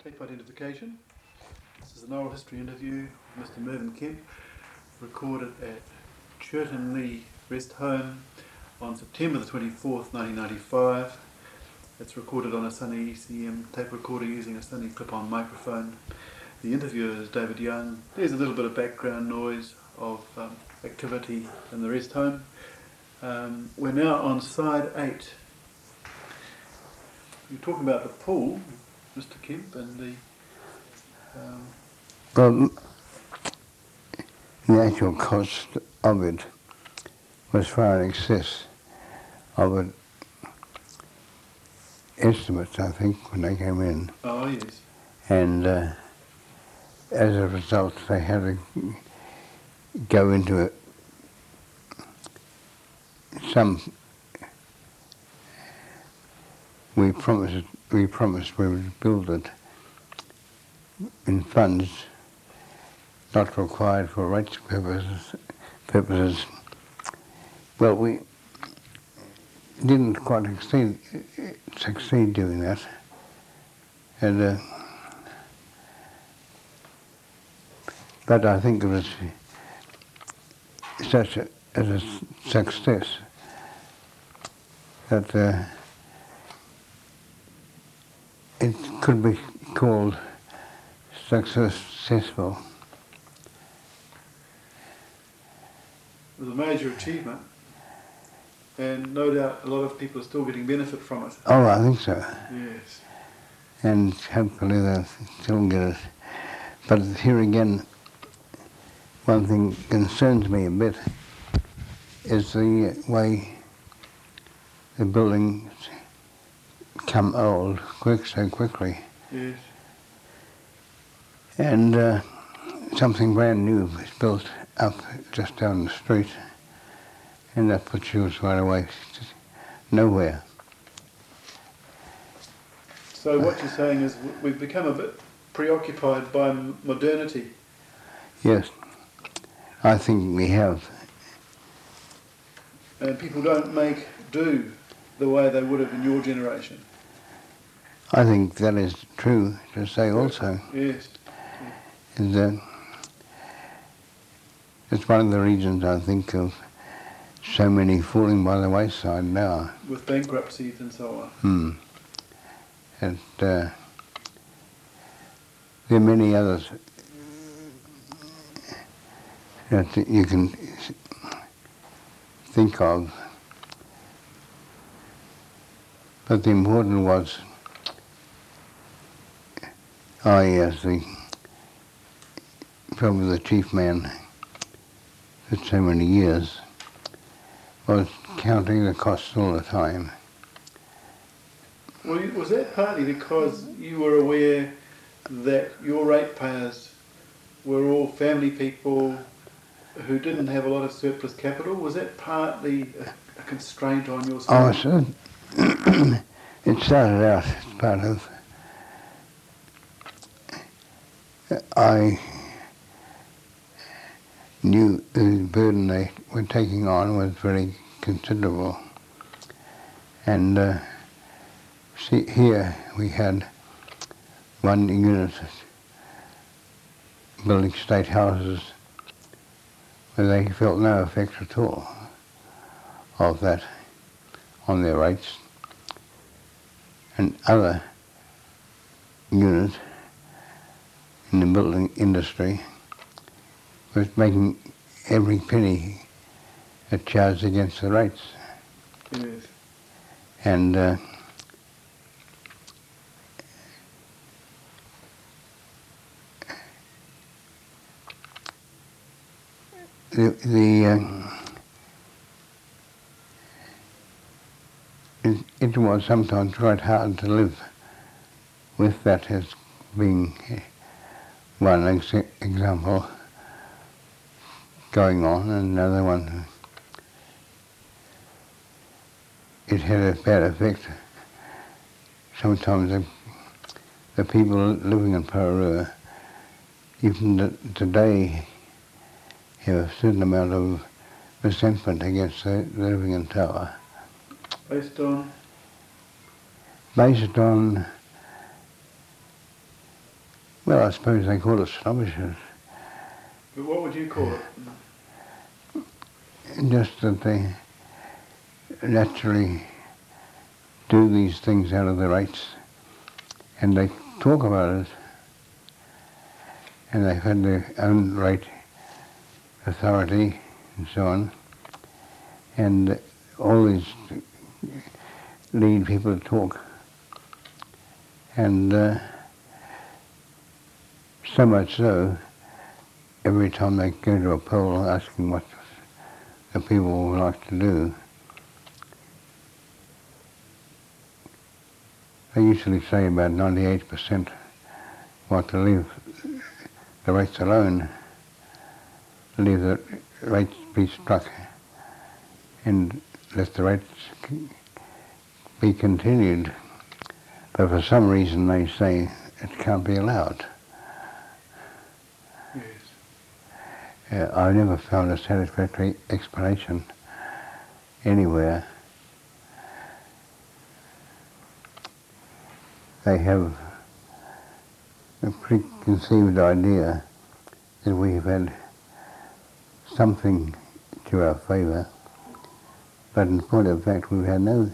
Tape identification. This is an oral history interview with Mr. Mervyn Kemp, recorded at Churton Lee Rest Home on September the 24th, 1995. It's recorded on a Sony ECM tape recorder using a Sony clip-on microphone. The interviewer is David Young. There's a little bit of background noise of activity in the rest home. We're now on side 8. You're talking about the pool, Mr. Kemp, and the... Well, the actual cost of it was far in excess of it estimates, I think, when they came in. Oh, yes. And as a result, they had to go into it. We promised we would build it in funds not required for rights purposes. Well, we didn't quite succeed doing that, and but I think it was such a success that it could be called successful. It was a major achievement, and no doubt a lot of people are still getting benefit from it. Oh, I think so. Yes. And hopefully they'll still get it. But here again, one thing concerns me a bit is the way the buildings come old so quickly. Yes. And something brand new is built up just down the street, and that puts you right away nowhere. So what you're saying is we've become a bit preoccupied by modernity. Yes, I think we have. And people don't make do the way they would have in your generation. I think that is true to say also. Yes. Is that it's one of the reasons I think of so many falling by the wayside now. With bankruptcies and so on. And there are many others that you can think of. But the important was, as probably the chief man for so many years, was counting the costs all the time. Well, was that partly because you were aware that your ratepayers were all family people who didn't have a lot of surplus capital? Was that partly a constraint on your side? Oh, so it started out as part of... I knew the burden they were taking on was very considerable. And here we had one unit building state houses where they felt no effect at all of that on their rates. And other units in the building industry was making every penny a charge against the rates. Yes. And it was sometimes quite hard to live with that as being one example going on, and another one, it had a bad effect. Sometimes the people living in Pararua, even today, have a certain amount of resentment against the living in Tawa. Based on? Based on Well, I suppose they call it snobbishness. But what would you call it? Just that they naturally do these things out of their rights, and they talk about it, and they've had their own right, authority, and so on, and all these lead people to talk, and so much so, every time they go to a poll asking what the people would like to do, they usually say about 98% want to leave the rates alone, leave the rates be struck, and let the rates be continued. But for some reason they say it can't be allowed. Yes. I've never found a satisfactory explanation anywhere. They have a preconceived idea that we've had something to our favour, but in point of fact we've had no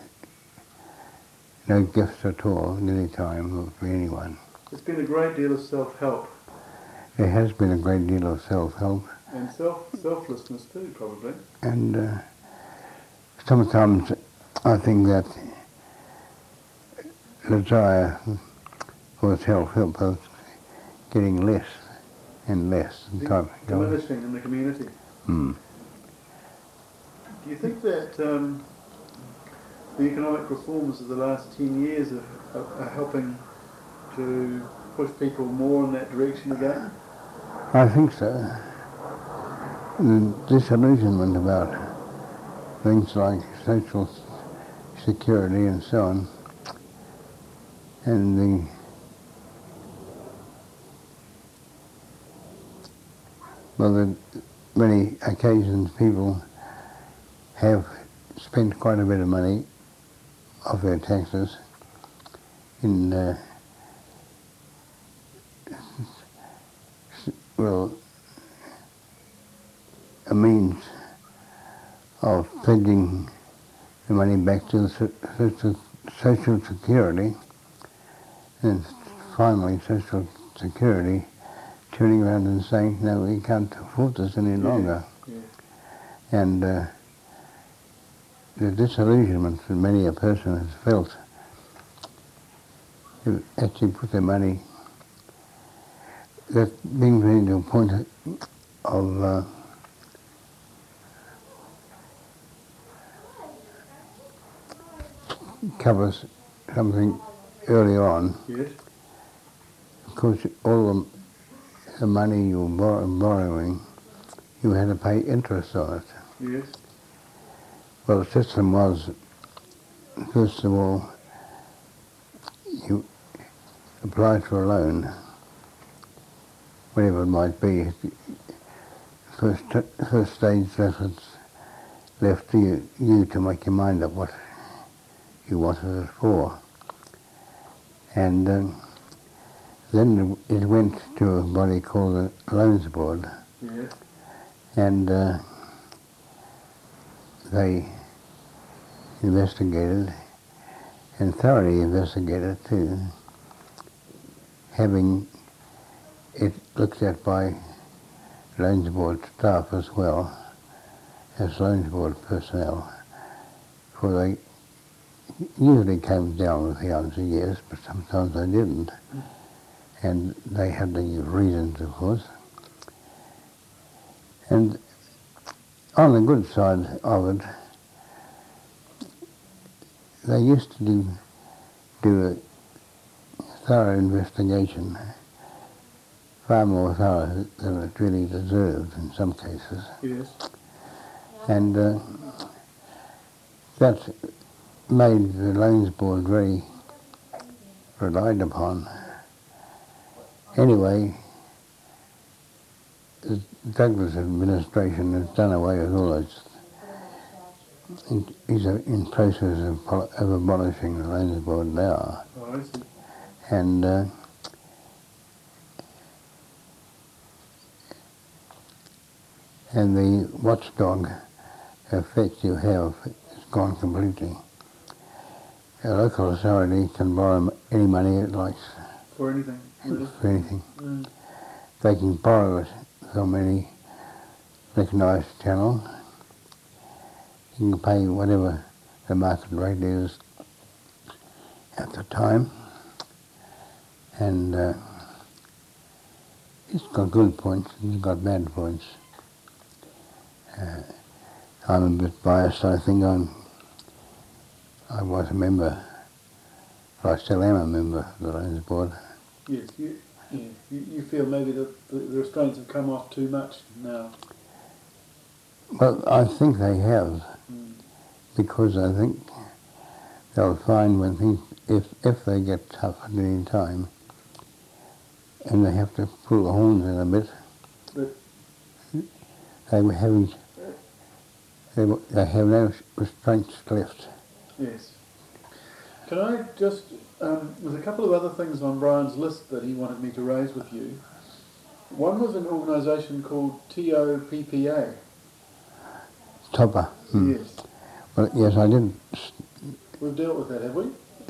gifts at all at any time for anyone. There's been a great deal of self-help. There has been a great deal of self-help. And selflessness too, probably. And sometimes I think that the desire for self-help is getting less and less. Diminishing in the community. Mm. Do you think that the economic reforms of the last 10 years are helping to push people more in that direction again? I think so. The disillusionment about things like social security and so on, and many occasions people have spent quite a bit of money of their taxes in a means of pledging the money back to the Social Security, and finally Social Security turning around and saying, no, we can't afford this any longer. Yeah. And the disillusionment that many a person has felt, who actually put their money, that brings me to a point of covers something early on. Yes. Because all the money you were borrowing, you had to pay interest on it. Yes. Well, the system was, first of all, you applied for a loan, whatever it might be. First stage left to you to make your mind up what you wanted it for. And then it went to a body called the Loans Board. Yes. And they investigated, and thoroughly investigated too, having it looked at by Loans Board staff as well as Loans Board personnel, for they usually came down with the answer yes, but sometimes they didn't. And they had the reasons, of course. And on the good side of it, they used to do a thorough investigation, far more thorough than it really deserved in some cases. Yes. And that made the Loans Board very relied upon. Anyway, the Douglas administration has done away with all those. He's in process of abolishing the Loans Board now. Oh, I see. And and the watchdog effect you have is gone completely. A local authority can borrow any money it likes For anything, really? for anything. Mm. They can borrow it from any recognised channel. You can pay whatever the market rate is at the time, and it's got good points and it's got bad points. I'm a bit biased. I think I was a member, or I still am a member of the Lions Board. Yes, you feel maybe that the restraints have come off too much now. Well, I think they have, because I think they'll find when things, if they get tough at any time, and they have to pull the horns in a bit, But they have no restraints left. yes. Can I just, there's a couple of other things on Brian's list that he wanted me to raise with you. One was an organisation called TOPPA. Topper. Yes. Well, yes, I did. We've dealt with that, have we?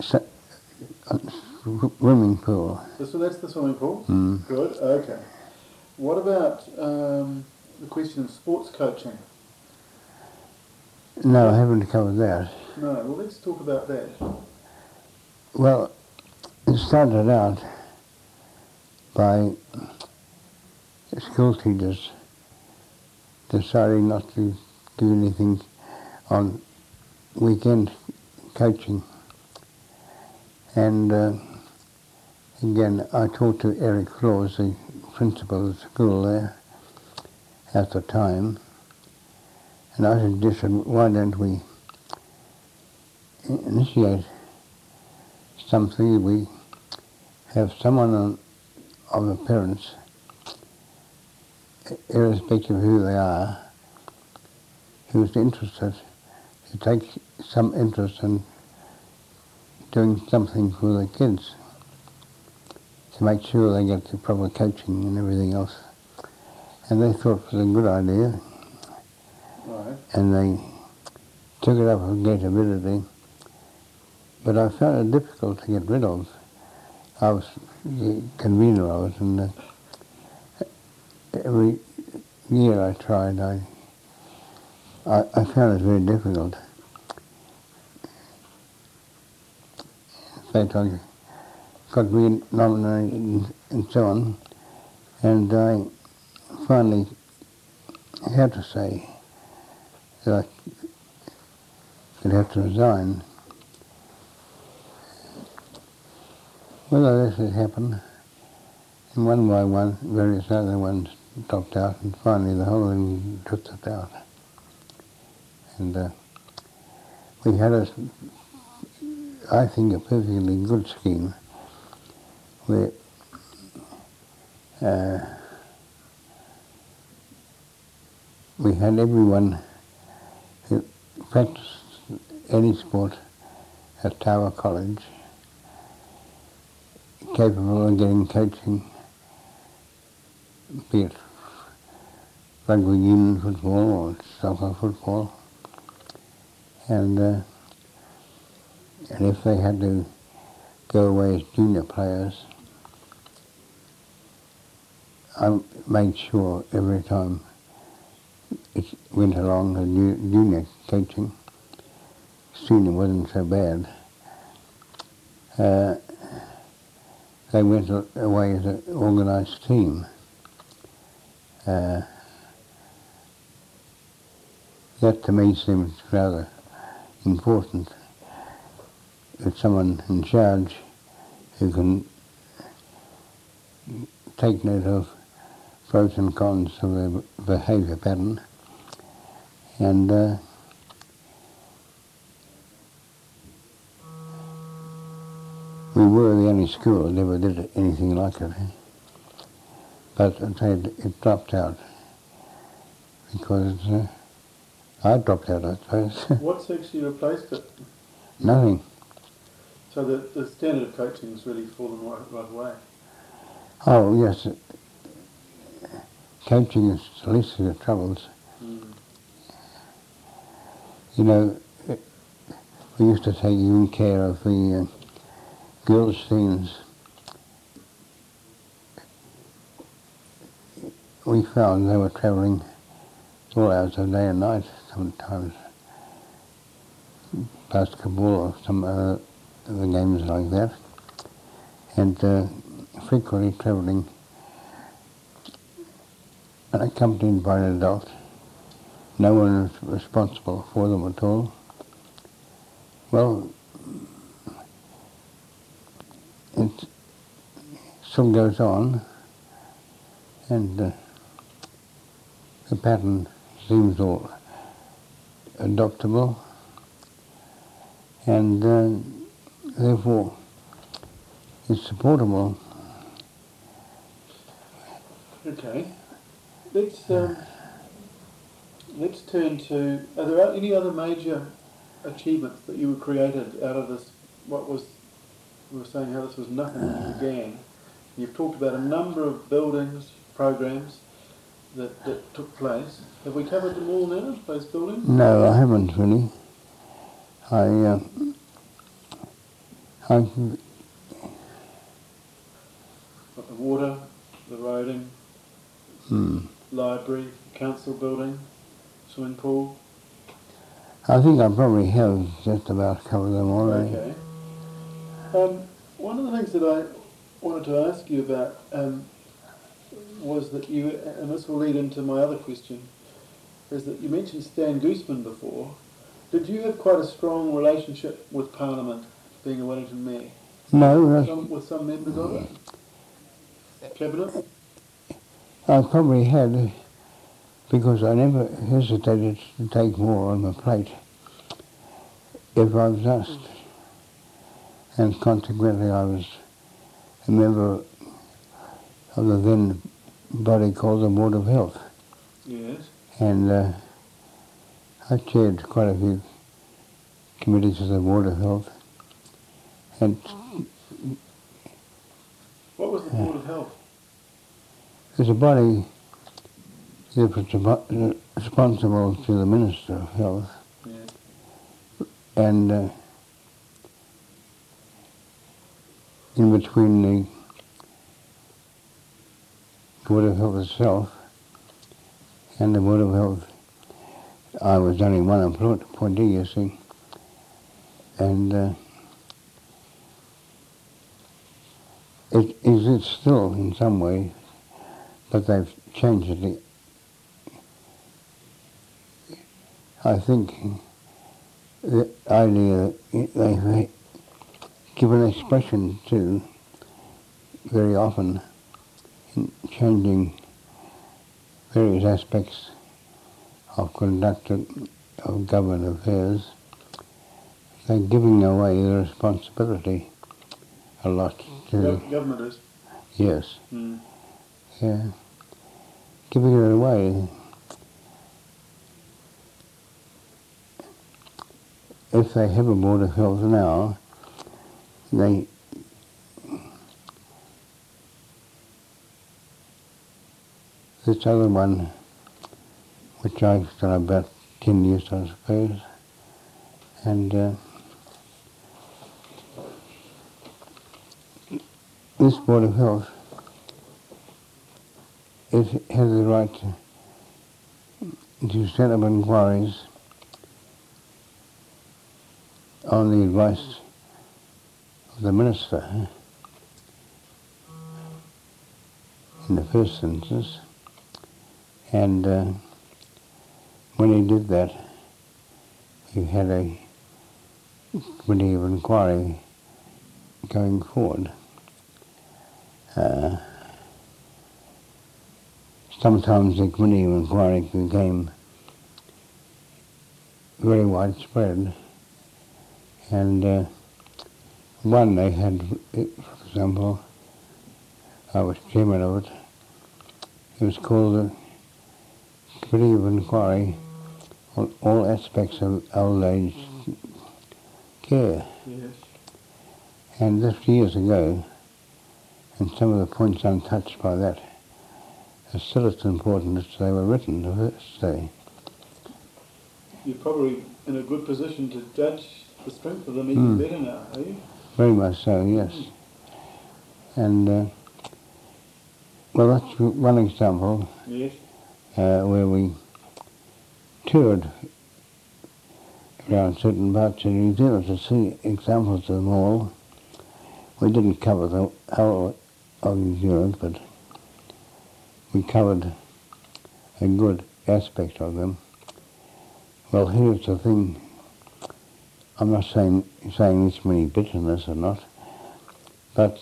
Swimming pool. So that's the swimming pool? Mm. Good, okay. What about the question of sports coaching? No, I haven't covered that. No, well let's talk about that. Well, it started out by school teachers deciding not to do anything on weekend coaching. And again, I talked to Eric Claus, the principal of the school there at the time, and I suggested, why don't we initiate something? We have someone of the parents, irrespective of who they are, who's interested, to take some interest in doing something for the kids, to make sure they get the proper coaching and everything else. And they thought it was a good idea. Right. And they took it up with great ability. But I found it difficult to get rid of. I was the convener of it, and every year I tried, I found it very difficult. In fact, I got re-nominated and so on, and I finally had to say that I would have to resign. Whether this had happened, and one by one, various other ones dropped out, and finally the whole thing drifted out. And we had I think, a perfectly good scheme where we had everyone who practiced any sport at Tower College capable of getting coaching, be it rugby union football or soccer football, and if they had to go away as junior players, I made sure every time it went along to junior coaching, senior wasn't so bad, they went away as an organised team. That to me seems rather important. With someone in charge who can take note of pros and cons of their behaviour pattern, and we were the only school that ever did anything like it. But it dropped out because I dropped out, I suppose. What's actually replaced it? Nothing. So the standard of coaching has really fallen right away. Oh, yes. coaching is the least of your troubles. Mm. You know, we used to take even care of the girls' teams. We found they were travelling all hours of day and night, sometimes basketball or some other games like that, and frequently travelling accompanied by an adult. No one was responsible for them at all. Well, it still goes on, and the pattern seems all adoptable, and therefore it's supportable. Okay. Let's turn to, are there any other major achievements that you were created out of this, what was, we were saying how this was nothing when you began. You've talked about a number of buildings, programs that took place. Have we covered them all now, those buildings? No, I haven't really. I Got the water, the roading, library, council building, swimming pool. I think I probably have just about covered them already. Okay. One of the things that I wanted to ask you about was that you, and this will lead into my other question, is that you mentioned Stan Gooseman before. Did you have quite a strong relationship with Parliament, being a Wellington mayor? No, With some members of it? Cabinet? I probably had, because I never hesitated to take more on my plate if I was asked. And consequently I was a member of the then body called the Board of Health. Yes. And I chaired quite a few committees of the Board of Health. And What was the Board of Health? there's a body that was responsible to the Minister of Health. Yes. And in between the Board of Health itself and the Board of Health, I was only one appointee, you see. And it exists still in some way, but they've changed it. I think the idea that they've given expression to very often in changing various aspects of conduct of government affairs, they're giving away the responsibility a lot to... Government is? Yes. Mm. Yeah. Giving it away. If they have a Board of Health now, this other one, which I've done about 10 years, I suppose, and this Board of Health, it has the right to set up inquiries on the advice of the Minister in the first instance, and when he did that, we had a committee of inquiry going forward. Sometimes the committee of inquiry became very widespread, and one they had, for example, I was chairman of it. It was called the Committee of Inquiry on all aspects of old age care. Yes. And this years ago, and some of the points untouched by that are still as important as they were written the first day. You're probably in a good position to judge the strength of them even better now, are you? Very much so, yes. And, well, that's one example Yes. where we toured around certain parts of New Zealand to see examples of them all. We didn't cover the whole of New Zealand, but we covered a good aspect of them. Well, here's the thing. I'm not saying this many bitterness or not, but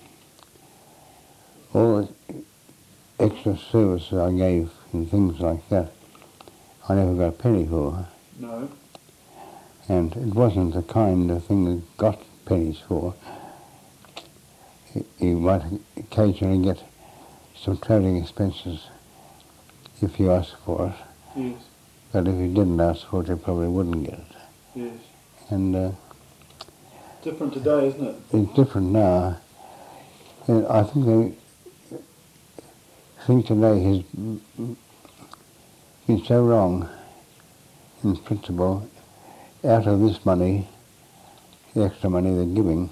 all the extra service I gave and things like that, I never got a penny for. No. And it wasn't the kind of thing that got pennies for. You might occasionally get some travelling expenses if you asked for it. Yes. But if you didn't ask for it, you probably wouldn't get it. Yes. And Different today, isn't it? it's different now. And I think today has been so wrong in principle. Out of this money, the extra money they're giving,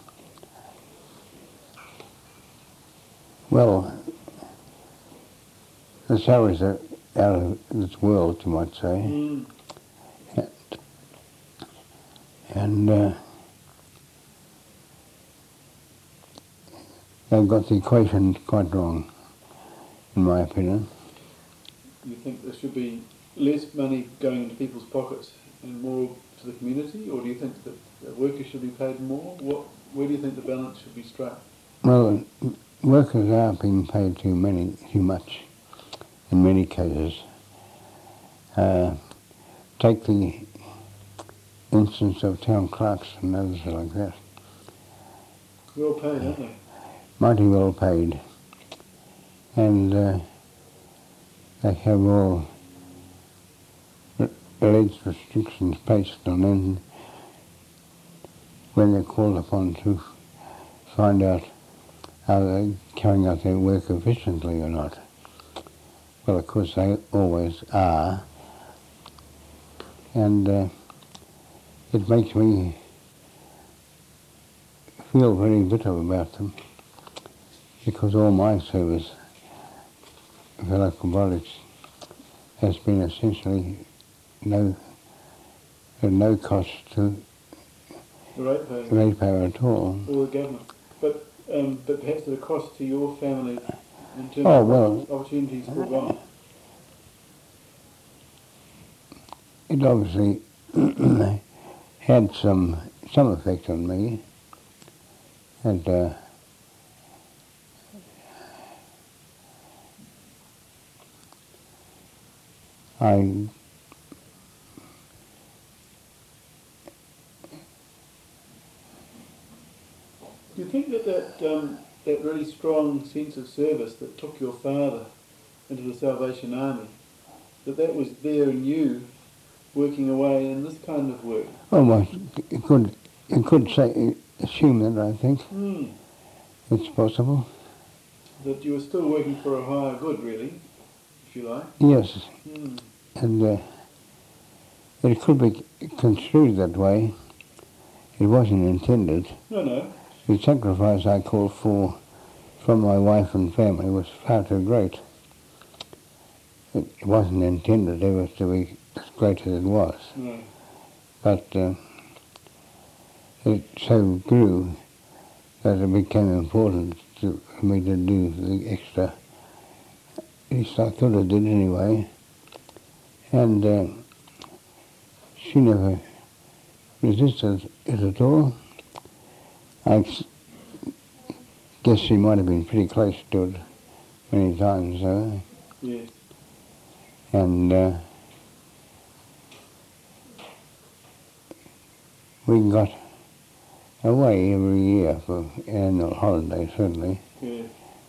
well, the salaries are out of this world, you might say. And they've got the equation quite wrong, in my opinion. You think there should be less money going into people's pockets and more to the community, or do you think that workers should be paid more? Where do you think the balance should be struck? Well, workers are being paid too much, in many cases. Take the instance of town clerks and others like that. Well paid, aren't they? Mighty well paid. And they have all alleged restrictions placed on them when they're called upon to find out how they're carrying out their work efficiently or not. Well, of course, they always are. And it makes me feel very bitter about them, because all my service for local bodies has been essentially no cost to The ratepayer. the ratepayer at all. Or the government. But perhaps at a cost to your family in terms Oh, of well, opportunities forgone. it obviously had some effect on me, and I Do you think that really strong sense of service that took your father into the Salvation Army, that was there in you, working away in this kind of work? almost you could say assume that, I think. It's possible. That you were still working for a higher good, really, if you like. Yes, and it could be construed that way. It wasn't intended. No. The sacrifice I called for from my wife and family was far too great. It wasn't intended ever to be as great as it was. No. But it so grew that it became important for me to do the extra. At least I thought I did anyway. And she never resisted it at all. I guess she might have been pretty close to it many times, though. Yes. And we got away every year for annual holiday, certainly. Yes.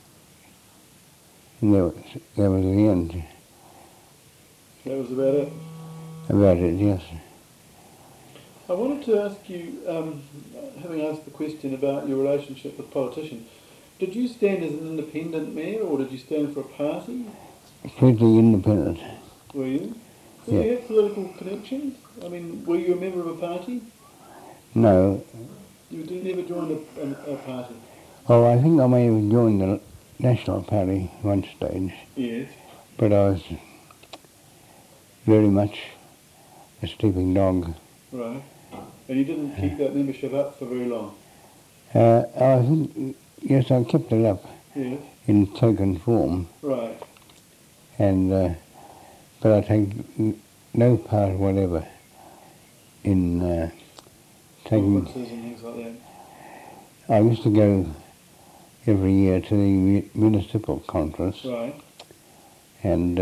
And that was the end. That was about it. About it, yes. I wanted to ask you, having asked the question about your relationship with politicians, did you stand as an independent mayor or did you stand for a party? completely independent. Were you? Did Yeah. you have political connections? I mean, were you a member of a party? No. You never joined a party? Oh, I think I may have joined the National Party one stage, Yes. but I was very much a sleeping dog. Right. And you didn't keep that membership up for very long? I think, yes, I kept it up Yes. in token form, Right. and but I take no part whatever in taking. Conferences and things like that? I used to go every year to the municipal conference, Right. and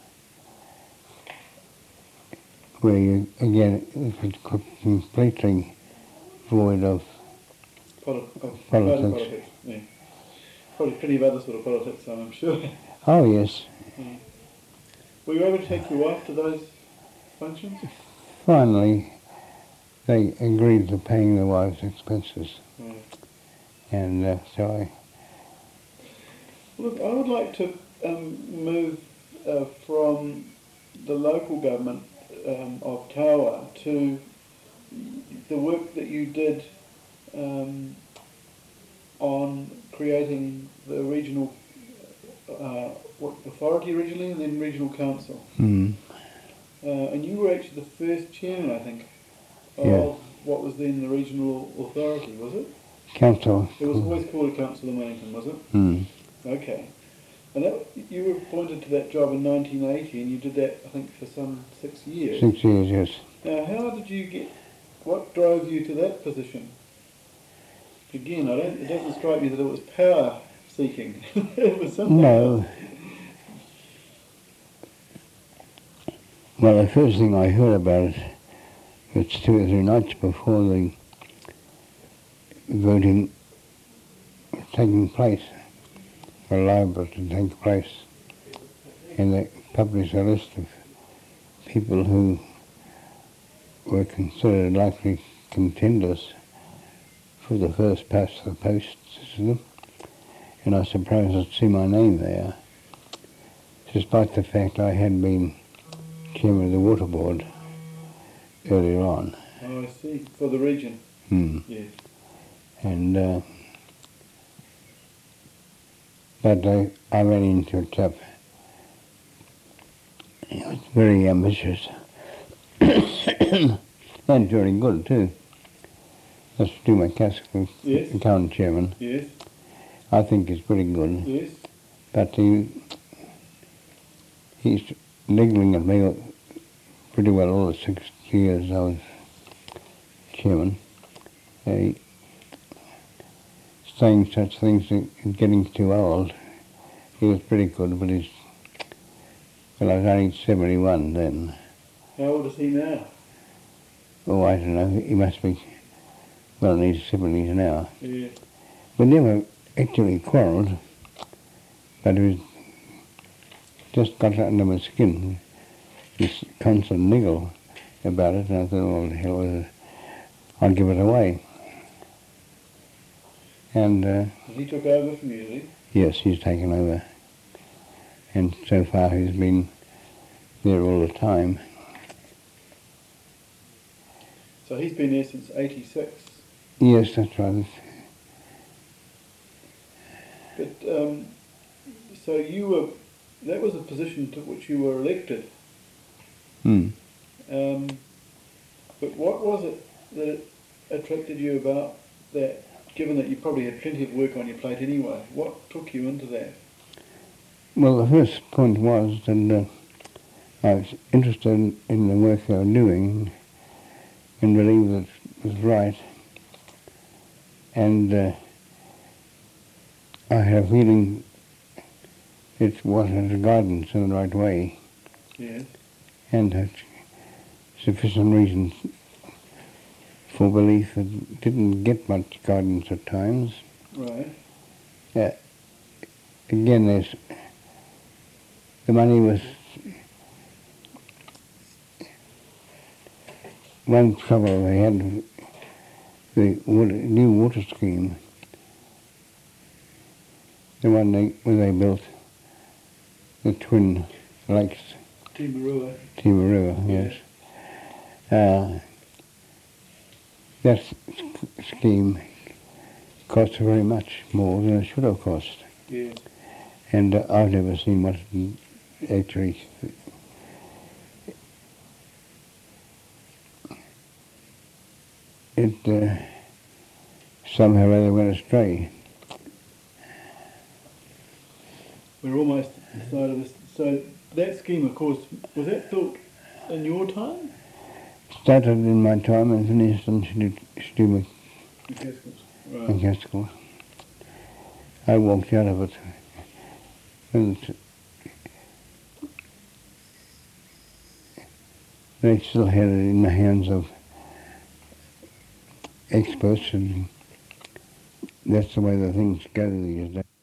where you, again, it was completely void of Party politics. politics, yeah. Probably plenty of other sort of politics, I'm sure. Oh, yes. Yeah. Were you able to take your wife to those functions? Finally, they agreed to paying the wife's expenses, Right. and so I. Look, I would like to move from the local government of Tawa to the work that you did on creating the regional authority originally, and then regional council. And you were actually the first chairman, I think, of what was then the regional authority, was it? Council. It was always called a council of Wellington, was it? Mm. Okay. And that, you were appointed to that job in 1980, and you did that, I think, for some 6 years. 6 years, yes. Now, how did you get, what drove you to that position? Again, it doesn't strike me that it was power seeking. It was something else. No. Well, the first thing I heard about it was 2 or 3 nights before the voting was taking place, for Labour to take place, and they published a list of people who were considered likely contenders for the first past the post system, and I suppose I'd see my name there, despite the fact I had been chairman of the Water Board earlier on. Oh, I see. For the region. Yes. And but I ran into a chap. He was very ambitious and very good too. That's to do my classical Yes. account chairman. Yes. I think he's pretty good. Yes. But he's niggling at me pretty well all the 6 years I was chairman. Saying such things as getting too old. He was pretty good, but I was only 71 then. How old is he now? Oh, I don't know, he must be well in his 70s now. Yeah. We never actually quarrelled, but it was just got under my skin, this constant niggle about it, and I thought, oh, the hell with it, I'll give it away. And He took over from you, did he? yes, he's taken over, and so far he's been there all the time. So he's been there since 86. Yes, that's right. But, so you were, that was a position to which you were elected. Mm. But what was it that attracted you about that, given that you probably had plenty of work on your plate anyway? What took you into that? Well, the first point was that I was interested in the work they were doing and believed that it was right. And I had a feeling it wasn't a guidance in the right way, Yes. and had sufficient reasons for belief it didn't get much guidance at times. Right. Again, the money was one trouble they had. The new water scheme, the one when they built, the Twin Lakes, Timarua. Timarua, yes. That scheme cost very much more than it should have cost. Yeah. And I've never seen what it actually... It somehow or other went astray. We're almost at the side of this. So that scheme, of course, was that built in your time? Started in my time and finished on Stu Right. McCaskill. I walked out of it. And they still had it in the hands of experts, and that's the way the things go these days.